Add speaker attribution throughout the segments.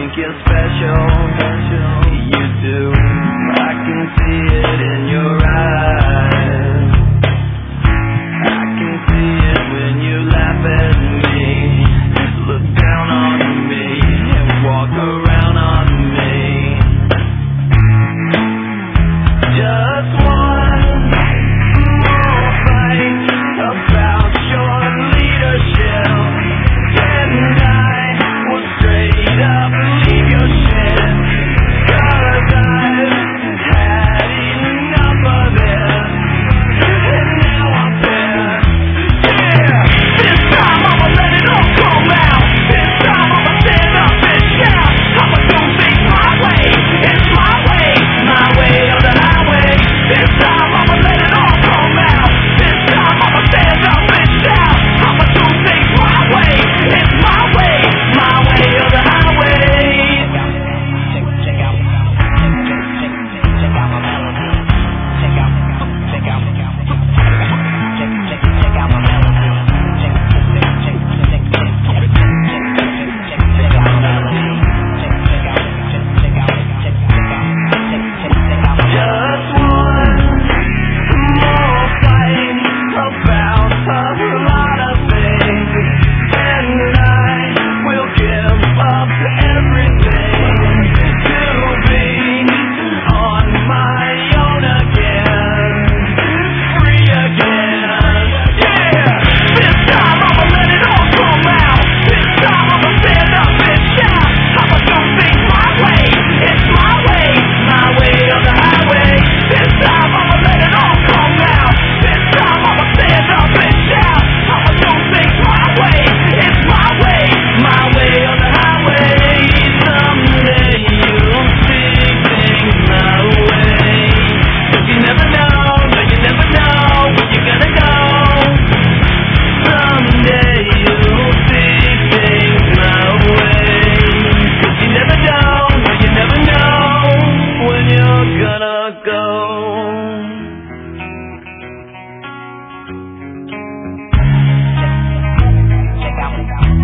Speaker 1: think you're special. You do. I can see it in your eyes. I can see it when you laugh at me, look down on me, and walk around on me. Just one more fight about your leadership, and I will straight up leave your shit. 'Cause I've had enough of it, and now I'm pissed. Yeah, this time I'ma let it all come out. This time I'ma stand up and shout. I'ma do things my way. It's my way or the highway. This time I'ma let it all come out. This time I'ma stand up and shout. I'ma do things my way. It's my way or the highway. Check out my melody. Check out my melody. Check out my melody. Just one more fight about a lot of things, and I will give up everything to be on my own again, free again. Yeah, this time I'ma let it all come out. This time I'ma stand up and shout. I'ma do things my way. It's my way or the highway. This time I'ma let it all come out. This time I'ma stand up and shout. I'ma do things my way. It's my way or the highway. Someday you'll see things my way. 'Cause you never know, no, you never know where you're gonna go. Someday you'll see things my way. 'Cause you never know, no, you never know when you're gonna go. Check out my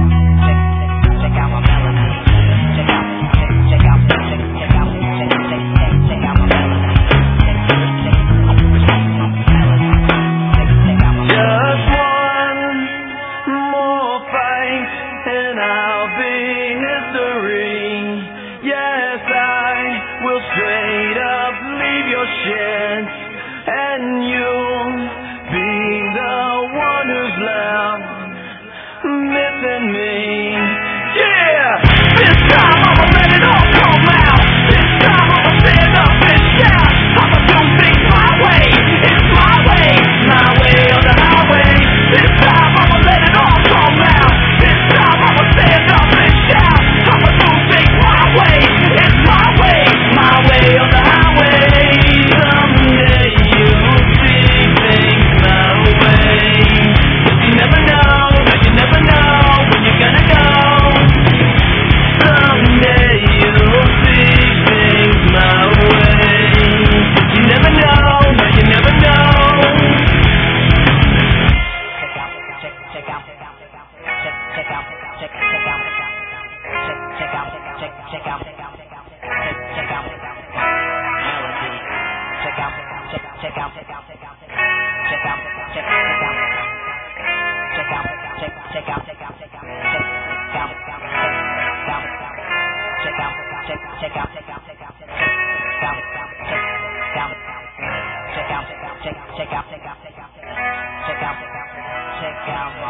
Speaker 1: melody. Check out my melody. Check out my melody. Just one more fight and I'll be history. Yes, I will straight up leave your shit, and you'll be the one who's left missing me. Yeah, this time I'ma let it all come out. This time I'ma stand up and shout. I'ma do things my way. It's my way or the highway. This time I'ma let it all come out. This time I'ma stand up and shout. I'ma do things my way. It's my way or the highway. Someday you'll see things my way. 'Cause you never know, no, you never know when you're gonna go. Someday you'll see things my way. 'Cause you never know, no, you never know. Check out my melody. Check out my check out